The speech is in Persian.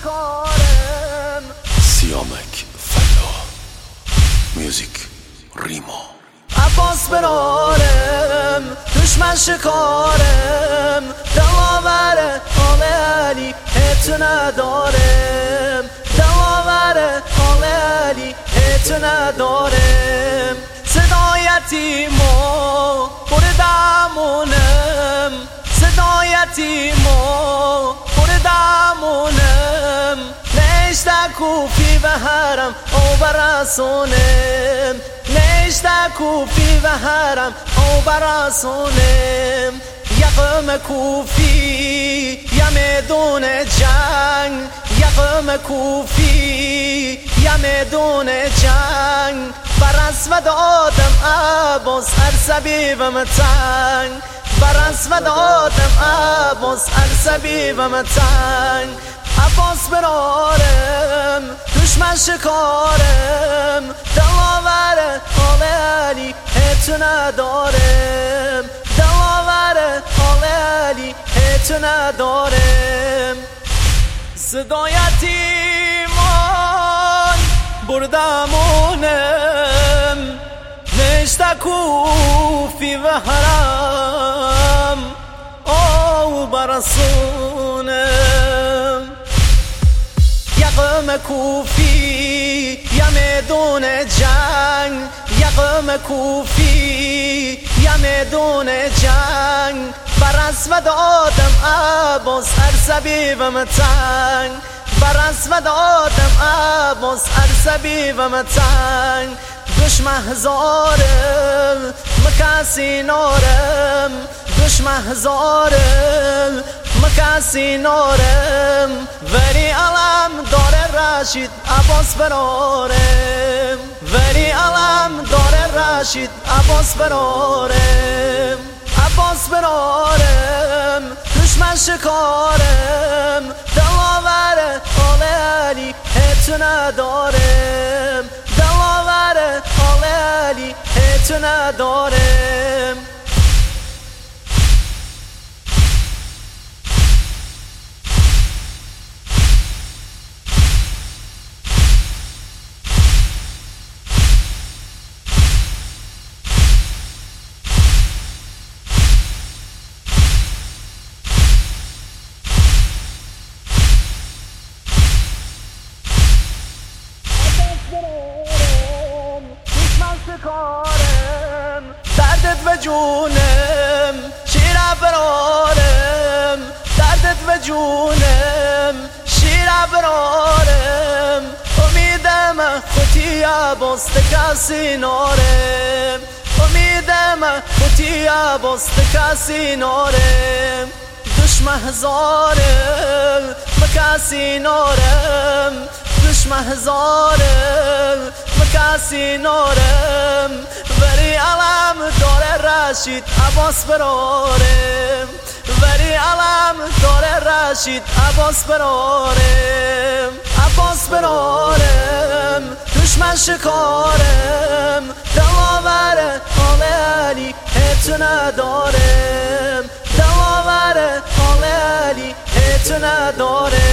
شکارم سیامک فلا میوزیک ریما عباس برارم دشمن شکارم دلاور آل علی حیط ندارم دلاور آل علی حیط ندارم صدایتیمو بردمونم صدایتیمو بردمونم نشته کوفی و حرم او برسونم نشته کوفی و حرم او برسونم یقم کوفی یا میدون جنگ یقم کوفی یا میدون جنگ برس و دادم عباس عرصبی و متنگ برس و دادم عباس عرصبی و متنگ عباس برارم دشمن شکارم دلاور آل علی حیط ندارم دلاور آل علی حیط ندارم صدایتیمان بردمونم نشته کوفی و حرم او برسونم یقم کوفی یا میدون جنگ یقم کوفی یا میدون جنگ برس و دادم عباس عرصبی و متنگ برس و دادم عباس عرصبی و متنگ دشمن هزارم مکسی نارم دشمن هزارم مکسی نارم ولی علم داره رشید عباس برارم ولی علم داره رشید عباس برارم عباس برارم دشمن شکارم دلاور آل علی حیط ندارم دلاور آل علی حیط ندارم دردت و جونم شیر برارم دردت و جونم شیر برارم امیدم خودی عباس کسی نارم امیدم خودی عباس کسی نارم دشمن هزارم مکسی نارم دشمن هزارم مکسی نارم ولی علم داره رشید عباس برارم ولی علم داره رشید عباس برارم عباس برارم دشمن شکارم دلاور آل علی حیط ندارم دلاور آل علی حیط ندارم